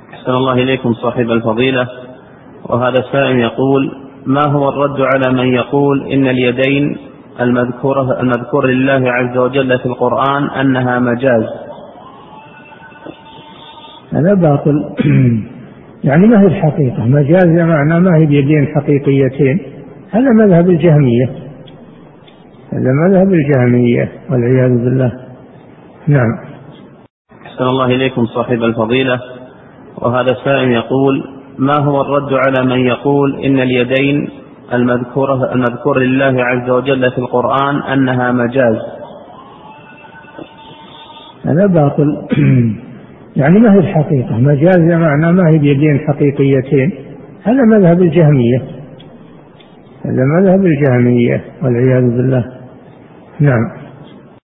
أحسن الله إليكم صاحب الفضيلة. وهذا السائل يقول: ما هو الرد على من يقول إن اليدين المذكور لله عز وجل في القرآن أنها مجاز؟ هذا باطل. يعني ما هي الحقيقة مجاز، معنى ما هي بيدين حقيقيتين. هذا مذهب الجهمية، والعياذ بالله. نعم. أحسن الله إليكم صاحب الفضيلة. وهذا السائل يقول: ما هو الرد على من يقول إن اليدين المذكور لله عز وجل في القرآن أنها مجاز؟ هذا باطل. يعني ما هي الحقيقة مجاز، معنى ما هي بيدين حقيقيتين. هذا مذهب الجهمية، والعياذ بالله. نعم.